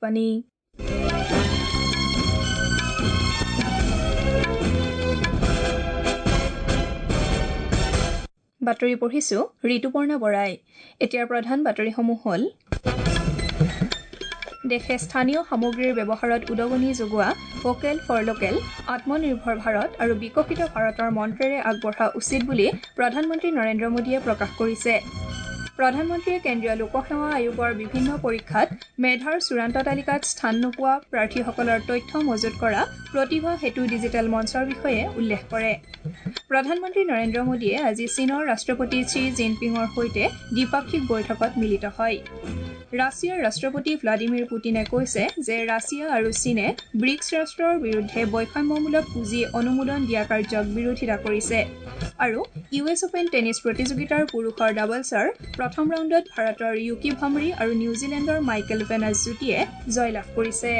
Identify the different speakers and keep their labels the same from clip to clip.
Speaker 1: আকাশবাণী। বাতৰি পঢ়িছো ঋতুপৰ্ণা বৰাই। এতিয়াৰ প্ৰধান বাতৰিসমূহ হ'ল: দেশে স্থানীয় সামগ্ৰীৰ ব্যৱহাৰত উদগনি যোগোৱা ভোকেল ফৰ লোকেল, আত্মনিৰ্ভৰ ভাৰত আৰু বিকশিত ভাৰতৰ মন্ত্ৰেৰে আগবঢ়া উচিত বুলি প্ৰধানমন্ত্ৰী নৰেন্দ্ৰ মোদীয়ে প্ৰকাশ কৰিছে। প্ৰধানমন্ত্ৰীয়ে কেন্দ্ৰীয় লোকসেৱা আয়োগৰ বিভিন্ন পৰীক্ষাত মেধাৰ চূড়ান্ত তালিকাত স্থান নোপোৱা প্ৰাৰ্থীসকলৰ তথ্য মজুত কৰা প্ৰতিভা সেতু ডিজিটেল মঞ্চৰ বিষয়ে উল্লেখ কৰে। প্ৰধানমন্ত্ৰী নৰেন্দ্ৰ মোদীয়ে আজি চীনৰ ৰাষ্ট্ৰপতি শ্বি জিনপিঙৰ সৈতে দ্বিপাক্ষিক বৈঠকত মিলিত হয়। ৰাছিয়াৰ ৰাষ্ট্ৰপতি ভ্লাডিমিৰ পুটিনে কৈছে যে ৰাছিয়া আৰু চীনে ব্ৰিক্স ৰাষ্ট্ৰৰ বিৰুদ্ধে বৈষম্যমূলক পুঁজি অনুমোদন দিয়া কাৰ্যক বিৰোধিতা কৰিছে। আৰু US অপেন টেনিছ প্ৰতিযোগিতাৰ পুৰুষৰ ডাবলছৰ প্ৰথম ৰাউণ্ডত ভাৰতৰ য়ুকি ভামৰী আৰু নিউজিলেণ্ডৰ মাইকেল ভেনাছ যুটিয়ে জয়লাভ কৰিছে।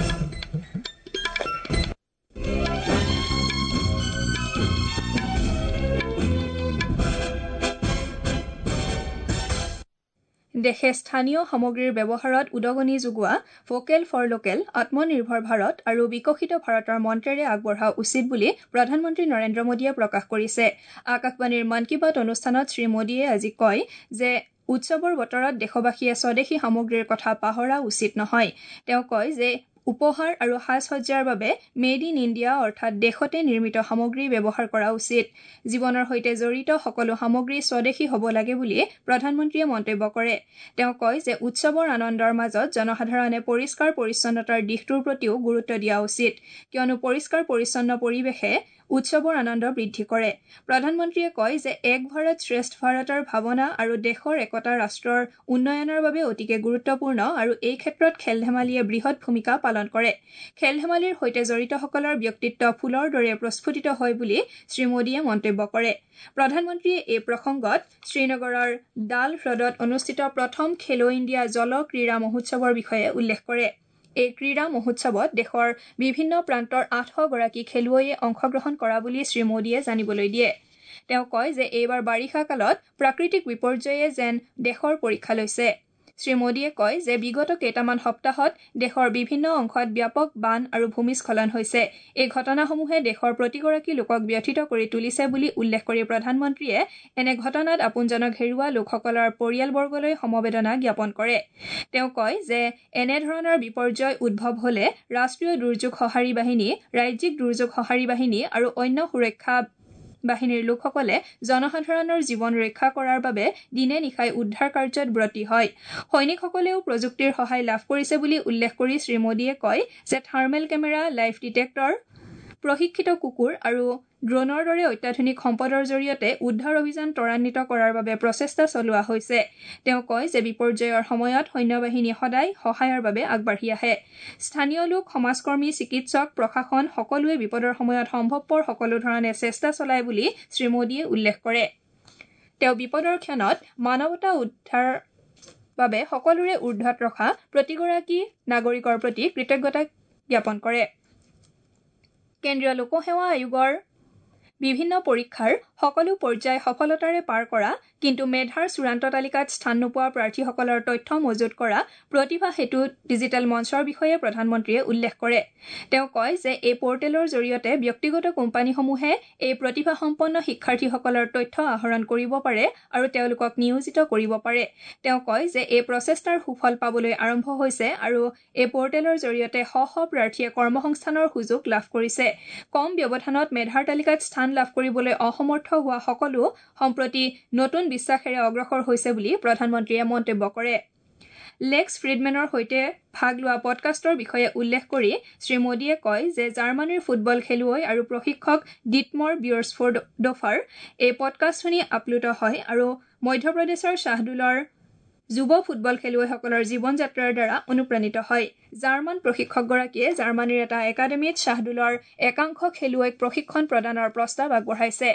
Speaker 1: দেশে স্থানীয় সামগ্ৰীৰ ব্যৱহাৰত উদগনি যোগোৱা ভোকেল ফৰ লোকেল, আত্মনিৰ্ভৰ ভাৰত আৰু বিকশিত ভাৰতৰ মন্ত্ৰেৰে আগবঢ়া উচিত বুলি প্ৰধানমন্ত্ৰী নৰেন্দ্ৰ মোদীয়ে প্ৰকাশ কৰিছে। আকাশবাণীৰ মন কী বাত অনুষ্ঠানত শ্ৰীমোদীয়ে আজি কয় যে উৎসৱৰ বতৰত দেশবাসীয়ে স্বদেশী সামগ্ৰীৰ কথা পাহৰা উচিত নহয়। তেওঁ কয় যে উপহাৰ আৰু সাজ-সজ্জাৰ বাবে মেড ইন ইণ্ডিয়া অৰ্থাৎ দেশতে নিৰ্মিত সামগ্ৰী ব্যৱহাৰ কৰা উচিত। জীৱনৰ সৈতে জড়িত সকলো সামগ্ৰী স্বদেশী হ'ব লাগে বুলি প্ৰধানমন্ত্ৰীয়ে মন্তব্য কৰে। তেওঁ কয় যে উৎসৱৰ আনন্দৰ মাজত জনসাধাৰণে পৰিষ্কাৰ পৰিচ্ছন্নতাৰ দিশটোৰ প্ৰতিও গুৰুত্ব দিয়া উচিত, কিয়নো পৰিষ্কাৰ পৰিচ্ছন্ন পৰিৱেশে উৎসৱৰ আনন্দ বৃদ্ধি কৰে। প্ৰধানমন্ত্ৰীয়ে কয় যে এক ভাৰত শ্ৰেষ্ঠ ভাৰতৰ ভাৱনা আৰু দেশৰ একতা ৰাষ্ট্ৰৰ উন্নয়নৰ বাবে অতিকে গুৰুত্বপূৰ্ণ আৰু এই ক্ষেত্ৰত খেল-ধেমালিয়ে বৃহৎ ভূমিকা পালন কৰে। খেল-ধেমালিৰ সৈতে জড়িতসকলৰ ব্যক্তিত্ব ফুলৰ দৰে প্ৰস্ফুটিত হয় বুলি শ্ৰীমোদীয়ে মন্তব্য কৰে। প্ৰধানমন্ত্ৰীয়ে এই প্ৰসংগত শ্ৰীনগৰৰ ডাল হ্ৰদত অনুষ্ঠিত প্ৰথম খেলো ইণ্ডিয়া জল ক্ৰীড়া মহোৎসৱৰ বিষয়ে উল্লেখ কৰে। এই ক্ৰীড়া মহোৎসৱত দেশৰ বিভিন্ন প্ৰান্তৰ 800 গৰাকী খেলুৱৈয়ে অংশগ্ৰহণ কৰা বুলি শ্ৰীমোদীয়ে জানিবলৈ দিয়ে। তেওঁ কয় যে এইবাৰ বাৰিষা কালত প্ৰাকৃতিক বিপৰ্যয়ে যেন দেশৰ পৰীক্ষা লৈছে। শ্ৰীমোদীয়ে কয় যে বিগত কেইটামান সপ্তাহত দেশৰ বিভিন্ন অংশত ব্যাপক বান আৰু ভূমিস্খলন হৈছে। এই ঘটনাসমূহে দেশৰ প্ৰতিগৰাকী লোকক ব্যথিত কৰি তুলিছে বুলি উল্লেখ কৰি প্ৰধানমন্ত্ৰীয়ে এনে ঘটনাত আপোনজনক হেৰুওৱা লোকসকলৰ পৰিয়ালবৰ্গলৈ সমবেদনা জ্ঞাপন কৰে। তেওঁ কয় যে এনেধৰণৰ বিপৰ্যয় উদ্ভৱ হলে ৰাষ্ট্ৰীয় দুৰ্যোগ সঁহাৰি বাহিনী, ৰাজ্যিক দুৰ্যোগ সঁহাৰি বাহিনী আৰু অন্য সুৰক্ষা বাহিনীৰ লোকসকলে জনসাধাৰণৰ জীৱন ৰক্ষা কৰাৰ বাবে দিনে নিশাই উদ্ধাৰ কাৰ্যত ব্ৰতী হয়। সৈনিকসকলেও প্ৰযুক্তিৰ সহায় লাভ কৰিছে বুলি উল্লেখ কৰি শ্ৰীমোদীয়ে কয় যে থাৰ্মেল কেমেৰা, লাইভ ডিটেক্টৰ, প্ৰশিক্ষিত কুকুৰ আৰু ড্ৰোনৰ দৰে অত্যাধুনিক সম্পদৰ জৰিয়তে উদ্ধাৰ অভিযান ত্বৰান্বিত কৰাৰ বাবে প্ৰচেষ্টা চলোৱা হৈছে। তেওঁ কয় যে বিপৰ্যয়ৰ সময়ত সৈন্যবাহিনী সদায় সহায়ৰ বাবে আগবাঢ়ি আহে। স্থানীয় লোক, সমাজকৰ্মী, চিকিৎসক, প্ৰশাসন সকলোৱে বিপদৰ সময়ত সম্ভৱপৰ সকলো ধৰণে চেষ্টা চলায় বুলি শ্ৰীমোদীয়ে উল্লেখ কৰে। তেওঁ বিপদৰ ক্ষণত মানৱতা উদ্ধাৰৰ বাবে সকলোৰে ঊৰ্ধ্বত ৰখা প্ৰতিগৰাকী নাগৰিকৰ প্ৰতি কৃতজ্ঞতা জ্ঞাপন কৰে। কেন্দ্ৰীয় লোকসেৱা আয়োগৰ বিভিন্ন পৰীক্ষাৰ সকলো পৰ্যায় সফলতাৰে পাৰ কৰা কিন্তু মেধাৰ চূড়ান্ত তালিকাত স্থান নোপোৱা প্ৰাৰ্থীসকলৰ তথ্য মজুত কৰা প্ৰতিভা সেতু ডিজিটেল মঞ্চৰ বিষয়ে প্ৰধানমন্ত্ৰীয়ে উল্লেখ কৰে। তেওঁ কয় যে এই পৰ্টেলৰ জৰিয়তে ব্যক্তিগত কোম্পানীসমূহে এই প্ৰতিভাসম্পন্ন শিক্ষাৰ্থীসকলৰ তথ্য আহৰণ কৰিব পাৰে আৰু তেওঁলোকক নিয়োজিত কৰিব পাৰে। তেওঁ কয় যে এই প্ৰচেষ্টাৰ সুফল পাবলৈ আৰম্ভ হৈছে আৰু এই পৰ্টেলৰ জৰিয়তে শ শ প্ৰাৰ্থীয়ে কৰ্মসংস্থানৰ সুযোগ লাভ কৰিছে। কম ব্যৱধানত মেধাৰ তালিকাত স্থান লাভ কৰিবলৈ অসমৰ্থ হোৱা সকলো সম্প্ৰতি নতুন বিশ্বাসেৰে অগ্ৰসৰ হৈছে বুলি প্ৰধানমন্ত্ৰীয়ে মন্তব্য কৰে। লেক্স ফ্ৰিডমেনৰ সৈতে ভাগ লোৱা পডকাষ্টৰ বিষয়ে উল্লেখ কৰি শ্ৰীমোদীয়ে কয় যে জাৰ্মানীৰ ফুটবল খেলুৱৈ আৰু প্ৰশিক্ষক ডিটমৰ বিয়ৰ্ছফোৰ্ডফাৰ এই পডকাষ্ট শুনি আপ্লুত হয় আৰু মধ্যপ্ৰদেশৰ শ্বাহদলৰ যুৱ ফুটবল খেলুৱৈসকলৰ জীৱন যাত্ৰাৰ দ্বাৰা অনুপ্ৰাণিত হয়। জাৰ্মান প্ৰশিক্ষকগৰাকীয়ে জাৰ্মানীৰ এটা একাডেমীত শ্বাহদলৰ একাংশ খেলুৱৈক প্ৰশিক্ষণ প্ৰদানৰ প্ৰস্তাৱ আগবঢ়াইছে।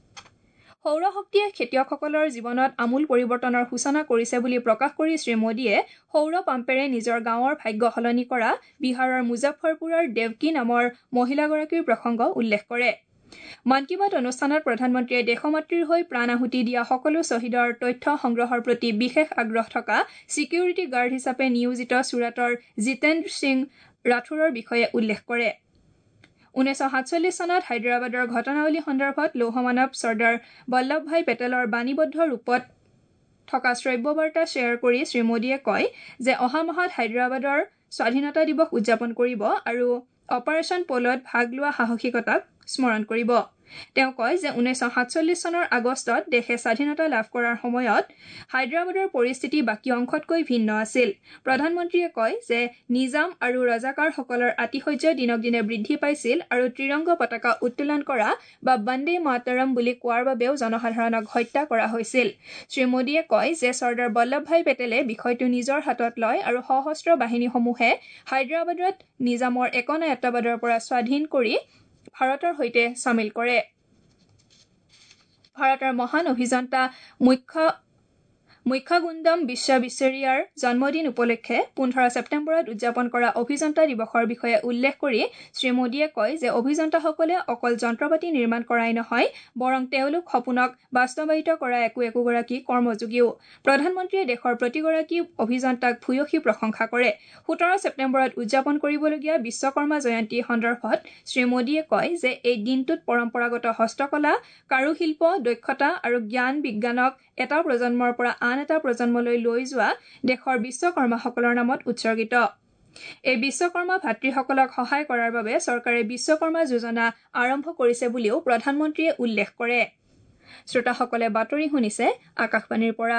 Speaker 1: সৌৰ শক্তিয়ে খেতিয়কসকলৰ জীৱনত আমূল পৰিৱৰ্তনৰ সূচনা কৰিছে বুলি প্ৰকাশ কৰি শ্ৰীমোদীয়ে সৌৰ পাম্পেৰে নিজৰ গাঁৱৰ ভাগ্য সলনি কৰা বিহাৰৰ মুজফ্ফৰপুৰৰ দেৱকী নামৰ মহিলাগৰাকীৰ প্ৰসংগ উল্লেখ কৰে। মন কী বাত অনুষ্ঠানত প্ৰধানমন্ত্ৰীয়ে দেশমাতৃৰ হৈ প্ৰাণ আহুতি দিয়া সকলো শ্বহীদৰ তথ্য সংগ্ৰহৰ প্ৰতি বিশেষ আগ্ৰহ থকা ছিকিউৰিটি গাৰ্ড হিচাপে নিয়োজিত চুৰাটৰ জিতেন্দ্ৰ সিং ৰাথোৰৰ বিষয়ে উল্লেখ কৰে। 1947 চনত হায়দৰাবাদৰ ঘটনাৱলী সন্দৰ্ভত লৌহমানৱ চৰ্দাৰ বল্লভভাই পেটেলৰ বাণীবদ্ধ ৰূপত থকা শ্ৰব্যবাৰ্তা শ্বেয়াৰ কৰি শ্ৰীমোদীয়ে কয় যে অহা মাহত হায়দৰাবাদৰ স্বাধীনতা দিৱস উদযাপন কৰিব আৰু অপাৰেশ্যন পলত ভাগ লোৱা সাহসিকতাক স্মৰণ কৰিব। তেওঁ কয় যে 1947 চনৰ আগষ্টত দেশে স্বাধীনতা লাভ কৰাৰ সময়ত হায়দৰাবাদৰ পৰিস্থিতি বাকী অংশতকৈ ভিন্ন আছিল। প্ৰধানমন্ত্ৰীয়ে কয় যে নিজাম আৰু ৰজাকাৰসকলৰ আতিশয্য দিনক দিনে বৃদ্ধি পাইছিল আৰু ত্ৰিৰংগ পতাকা উত্তোলন কৰা বা বন্দে মাতৰম বুলি কোৱাৰ বাবেও জনসাধাৰণক হত্যা কৰা হৈছিল। শ্ৰীমোদীয়ে কয় যে চৰ্দাৰ বল্লভভাই পেটেলে বিষয়টো নিজৰ হাতত লয় আৰু সশস্ত্ৰ বাহিনীসমূহে হায়দৰাবাদত নিজামৰ একনায়ত্ববাদৰ পৰা স্বাধীন কৰি ভাৰতৰ সৈতে চামিল কৰে। ভাৰতৰ মহান অভিযন্তা মুখ্যগুণ্ডম বিশ্ববিশ্বৰিয়াৰ জন্মদিন উপলক্ষে 15 ছেপ্টেম্বৰত উদযাপন কৰা অভিযন্তা দিৱসৰ বিষয়ে উল্লেখ কৰি শ্ৰীমোদীয়ে কয় যে অভিযন্তাসকলে অকল যন্ত্ৰপাতি নিৰ্মাণ কৰাই নহয়, বৰং তেওঁলোক সপোনক বাস্তৱায়িত কৰা একোগৰাকী কৰ্মযোগীও। প্ৰধানমন্ত্ৰীয়ে দেশৰ প্ৰতিগৰাকী অভিযন্তাক ভূয়সী প্ৰশংসা কৰে। 17 ছেপ্টেম্বৰত উদযাপন কৰিবলগীয়া বিশ্বকৰ্মা জয়ন্তী সন্দৰ্ভত শ্ৰীমোদীয়ে কয় যে এই দিনটোত পৰম্পৰাগত হস্তকলা, কাৰুশিল্প, দক্ষতা আৰু জ্ঞান বিজ্ঞানক এটা প্ৰজন্মৰ পৰা আন এটা প্ৰজন্মলৈ লৈ যোৱা দেশৰ বিশ্বকৰ্মাসকলৰ নামত উৎসৰ্গিত। এই বিশ্বকৰ্মা ভাতৃসকলক সহায় কৰাৰ বাবে চৰকাৰে বিশ্বকৰ্মা যোজনা আৰম্ভ কৰিছে বুলিও প্ৰধানমন্ত্ৰীয়ে উল্লেখ কৰে। শ্ৰোতাসকলে বাতৰি শুনিছে আকাশবাণীৰ পৰা।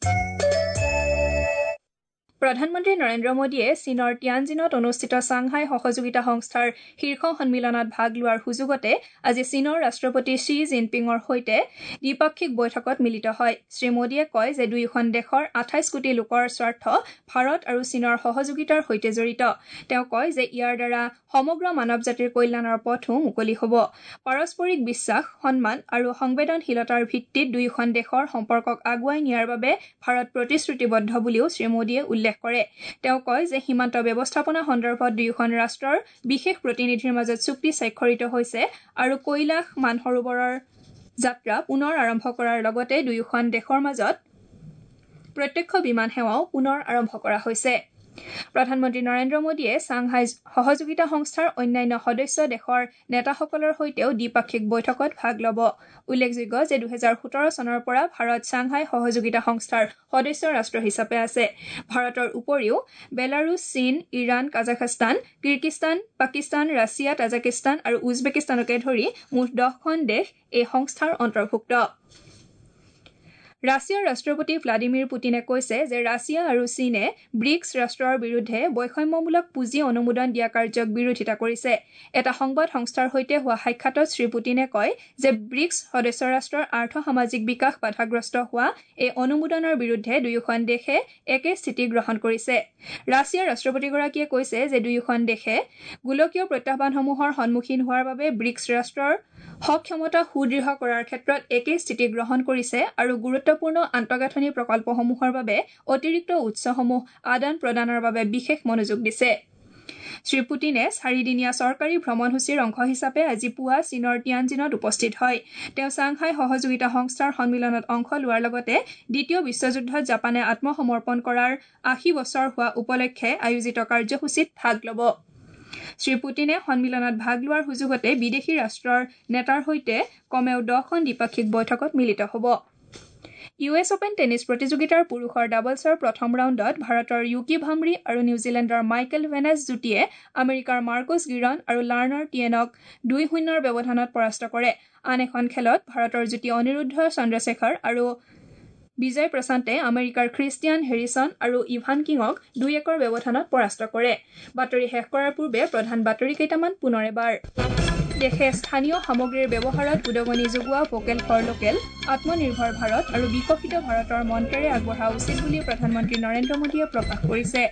Speaker 1: প্ৰধানমন্ত্ৰী নৰেন্দ্ৰ মোদীয়ে চীনৰ তিয়ানজিনত অনুষ্ঠিত চাংহাই সহযোগিতা সংস্থাৰ শীৰ্ষ সন্মিলনত ভাগ লোৱাৰ সুযোগতে আজি চীনৰ ৰাষ্ট্ৰপতি শ্বি জিনপিঙৰ সৈতে দ্বিপাক্ষিক বৈঠকত মিলিত হয়। শ্ৰীমোদীয়ে কয় যে দুয়োখন দেশৰ 28 কোটি লোকৰ স্বাৰ্থ ভাৰত আৰু চীনৰ সহযোগিতাৰ সৈতে জড়িত। তেওঁ কয় যে ইয়াৰ দ্বাৰা সমগ্ৰ মানৱ জাতিৰ কল্যাণৰ পথো মুকলি হ'ব। পাৰস্পৰিক বিশ্বাস, সন্মান আৰু সংবেদনশীলতাৰ ভিত্তিত দুয়োখন দেশৰ সম্পৰ্কক আগুৱাই নিয়াৰ বাবে ভাৰত প্ৰতিশ্ৰুতিবদ্ধ বুলিও শ্ৰীমোদীয়ে উল্লেখ কৰে। তেওঁ কয় যে সীমান্ত ব্যৱস্থাপনা সন্দৰ্ভত দুয়োখন ৰাষ্ট্ৰৰ বিশেষ প্ৰতিনিধিৰ মাজত চুক্তি স্বাক্ষৰিত হৈছে আৰু কৈলাশ মানসৰোবৰৰ যাত্ৰা পুনৰ আৰম্ভ কৰাৰ লগতে দুয়োখন দেশৰ মাজত প্ৰত্যক্ষ বিমান সেৱাও পুনৰ আৰম্ভ কৰা হৈছে। প্ৰধানমন্ত্ৰী নৰেন্দ্ৰ মোদীয়ে চাংহাই সহযোগিতা সংস্থাৰ অন্যান্য সদস্য দেশৰ নেতাসকলৰ সৈতেও দ্বিপাক্ষিক বৈঠকত ভাগ ল'ব। উল্লেখযোগ্য যে 2017 চনৰ পৰা ভাৰত চাংহাই সহযোগিতা সংস্থাৰ সদস্য ৰাষ্ট্ৰ হিচাপে আছে। ভাৰতৰ উপৰিও বেলাৰুছ, চীন, Iran, Kazakhstan, Kyrgyzstan, Pakistan, Russia, Tajikistan আৰু উজবেকিস্তানকে ধৰি মুঠ 10খন দেশ এই সংস্থাৰ অন্তৰ্ভুক্ত। ৰাছিয়াৰ ৰাষ্ট্ৰপতি ভ্লাডিমিৰ পুটিনে কৈছে যে ৰাছিয়া আৰু চীনে ব্ৰিক্স ৰাষ্ট্ৰৰ বিৰুদ্ধে বৈষম্যমূলক পুঁজি অনুমোদন দিয়া কাৰ্যক বিৰোধিতা কৰিছে। এটা সংবাদ সংস্থাৰ সৈতে হোৱা সাক্ষাতত শ্ৰীপুটিনে কয় যে ব্ৰিক্স সদস্য ৰাষ্ট্ৰৰ আৰ্থ-সামাজিক বিকাশ বাধাগ্ৰস্ত হোৱা এই অনুমোদনৰ বিৰুদ্ধে দুয়োখন দেশে একে স্থিতি গ্ৰহণ কৰিছে। ৰাছিয়াৰ ৰাষ্ট্ৰপতিগৰাকীয়ে কৈছে যে দুয়োখন দেশে গোলকীয় প্ৰত্যাহ্বানসমূহৰ সন্মুখীন হোৱাৰ বাবে ব্ৰিক্স ৰাষ্ট্ৰৰ সক্ষমতা সুদৃঢ় কৰাৰ ক্ষেত্ৰত একে স্থিতি গ্ৰহণ কৰিছে আৰু গুৰুত্বপূৰ্ণ আন্তঃগাঁথনি প্ৰকল্পসমূহৰ বাবে অতিৰিক্ত উৎসসমূহ আদান প্ৰদানৰ বাবে বিশেষ মনোযোগ দিছে। শ্ৰীপুটিনে 4দিনীয়া চৰকাৰী ভ্ৰমণসূচীৰ অংশ হিচাপে আজি পুৱা চীনৰ তিয়ানজিনত উপস্থিত হয়। তেওঁ চাংহাই সহযোগিতা সংস্থাৰ সন্মিলনত অংশ লোৱাৰ লগতে দ্বিতীয় বিশ্বযুদ্ধত জাপানে আত্মসমৰ্পণ কৰাৰ 80 বছৰ হোৱা উপলক্ষে আয়োজিত কাৰ্যসূচীত ভাগ ল'ব। শ্ৰীপুটিনে সন্মিলনত ভাগ লোৱাৰ সুযোগতে বিদেশী ৰাষ্ট্ৰৰ নেতাৰ সৈতে কমেও 10খন দ্বিপাক্ষিক বৈঠকত মিলিত হ'ব। US অপেন টেনিছ প্ৰতিযোগিতাৰ পুৰুষৰ ডাবলছৰ প্ৰথম ৰাউণ্ডত ভাৰতৰ ইউকি ভাম্ৰী আৰু নিউজিলেণ্ডৰ মাইকেল ভেনাছ যুটিয়ে আমেৰিকাৰ মাৰ্কুছ গিৰন আৰু লাৰ্নাৰ টিয়েনক 2-0 ব্যৱধানত পৰাস্ত কৰে। আন এখন খেলত ভাৰতৰ যুটি অনিৰুদ্ধ চন্দ্ৰশেখৰ আৰু বিজয় প্ৰশান্তে আমেৰিকাৰ খ্ৰীষ্টিয়ান হেৰিছন আৰু ইভান কিঙক 2-1 ব্যৱধানত পৰাস্ত কৰে। বাতৰি শেষ কৰাৰ পূৰ্বে প্ৰধান বাতৰি কেইটামান পুনৰ এবাৰ। দেশে স্থানীয় সামগ্ৰীৰ ব্যৱহাৰত উদগনি যোগোৱা ভোকেল ফৰ লোকেল, আত্মনিৰ্ভৰ ভাৰত আৰু বিকশিত ভাৰতৰ মন্ত্ৰেৰে আগবঢ়া উচিত বুলি প্ৰধানমন্ত্ৰী নৰেন্দ্ৰ মোদীয়ে প্ৰকাশ কৰিছে।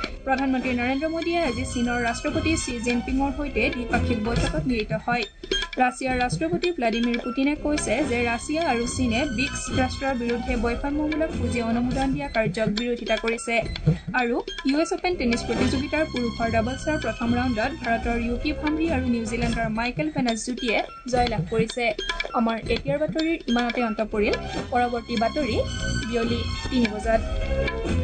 Speaker 1: প্ৰধানমন্ত্ৰী নৰেন্দ্ৰ মোদীয়ে আজি চীনৰ ৰাষ্ট্ৰপতি শ্বি জিনপিঙৰ সৈতে দ্বিপাক্ষিক বৈঠকত মিলিত হয়। ৰাছিয়াৰ ৰাষ্ট্ৰপতি ভ্লাদিমিৰ পুটিনে কৈছে যে ৰাছিয়া আৰু চীনে ব্ৰিক্স ৰাষ্ট্ৰৰ বিৰুদ্ধে বৈষম্যমূলক পুঁজি অনুমোদন দিয়া কাৰ্যক বিৰোধিতা কৰিছে আৰু US অপেন টেনিছ প্ৰতিযোগিতাৰ পুৰুষৰ ডাবলছৰ প্ৰথম ৰাউণ্ডত ভাৰতৰ ইউকি ভাম্ৰী আৰু নিউজিলেণ্ডৰ মাইকেল ভেনাছ যুটিয়ে জয়লাভ কৰিছে। আমাৰ এতিয়াৰ বাতৰিৰ ইমানতে অন্ত পৰিল। পৰৱৰ্তী বাতৰি বিয়লি 3 বজাত।